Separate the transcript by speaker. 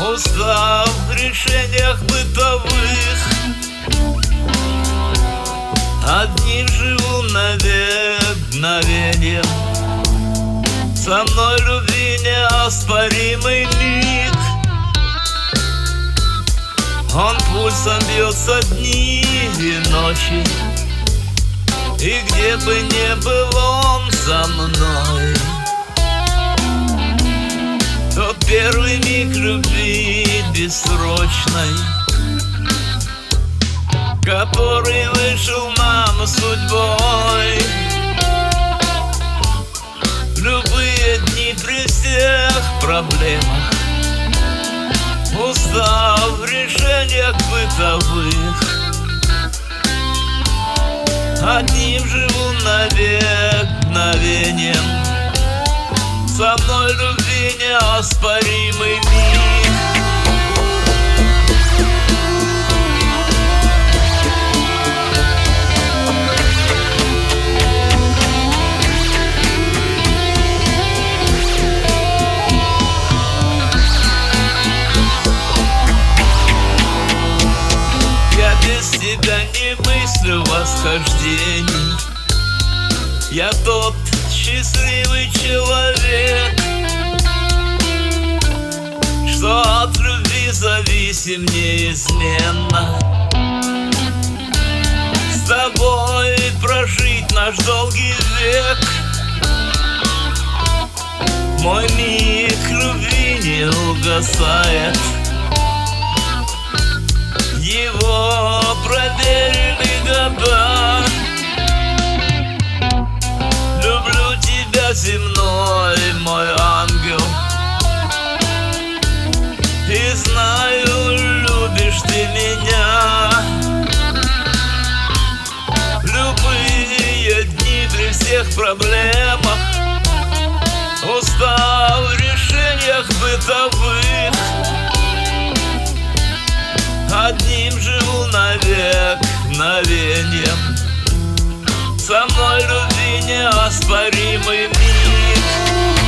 Speaker 1: Устав в решениях бытовых, одним живу навек мгновеньем. Со мной любви неоспоримый миг, он пульсом бьется дни и ночи, и где бы ни был он со мной, тот первый миг любви бессрочной, который вышел нам судьбой. Любые дни при всех проблемах, устав в решениях бытовых, одним живу навек мгновеньем. Со мной любви неоспоримый миг. Я без тебя не мыслю восхождений, я тот счастливый человек, что от любви зависим неизменно. С тобой прожить наш долгий век, мой миг любви не угасает, его проверили года. Люблю тебя, земной мой ангел, и знаю, любишь ты меня. Любые дни при всех проблемах, устав в решениях бытовых, одним живу навек мгновеньем. Со мной любви неоспоримый миг.